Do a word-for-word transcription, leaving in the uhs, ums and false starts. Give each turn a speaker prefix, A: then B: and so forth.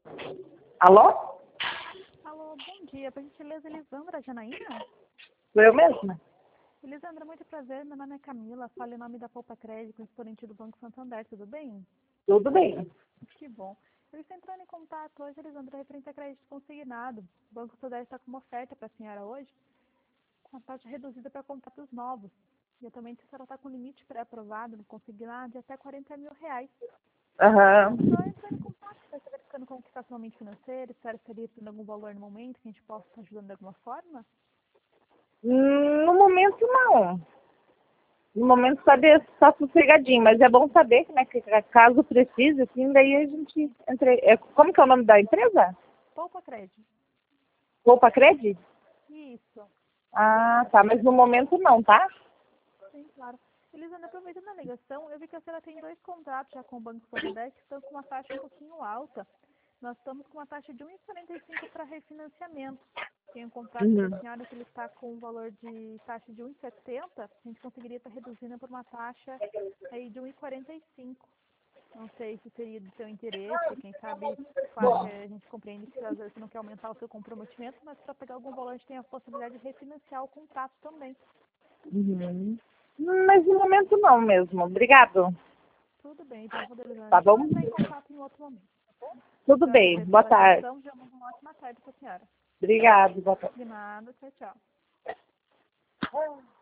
A: Alô?
B: Alô, bom dia. Por gentileza, Elisandra Janaína?
A: Sou eu mesma?
B: Elisandra, muito prazer. Meu nome é Camila. Falo em nome da Poupa Crédito, exponente do Banco Santander. Tudo bem?
A: Tudo bem.
B: Que bom. Eu estou entrando em contato hoje, Elisandra, referente a crédito consignado. O Banco Santander está com uma oferta para a senhora hoje, com a taxa reduzida para contratos novos. E atualmente a senhora está com limite pré-aprovado no consignado de até quarenta mil reais.
A: Aham.
B: Estou entrando em contato, está verificando como que está seu momento financeiro, se a senhora estaria tendo algum valor no momento que a gente possa estar ajudando de alguma forma?
A: Hum, No momento, não. No momento está de- tá sossegadinho, mas é bom saber que, né, que caso precise, assim, daí a gente entra. É, como que é o nome da empresa?
B: Poupa Crédito.
A: Poupa Credit?
B: Isso.
A: Ah, tá, mas no momento não, tá?
B: Sim, claro. Elisandra, aproveitando a ligação, eu vi que a senhora tem dois contratos já com o Banco Santander que estão com uma taxa um pouquinho alta. Nós estamos com uma taxa de um vírgula quarenta e cinco para refinanciamento. Tem um contrato para
A: Uhum.
B: a senhora que ele está com um valor de taxa de um vírgula setenta, a gente conseguiria estar reduzindo por uma taxa aí de um vírgula quarenta e cinco. Não sei se seria do seu interesse, quem sabe, claro que a gente compreende que às vezes você não quer aumentar o seu comprometimento, mas para pegar algum valor a gente tem a possibilidade de refinanciar o contrato também.
A: Uhum. Mas no momento não mesmo. Obrigado.
B: Tudo bem, então, Rodelizana. A
A: Tá
B: gente
A: bom?
B: vai entrar em contato em outro momento, tá bom?
A: Tudo
B: Eu
A: bem.
B: agradeço
A: Boa
B: pela
A: tarde.
B: atenção, desejamos uma ótima tarde para a senhora.
A: Obrigado. Boa tarde.
B: De nada, tchau, tchau.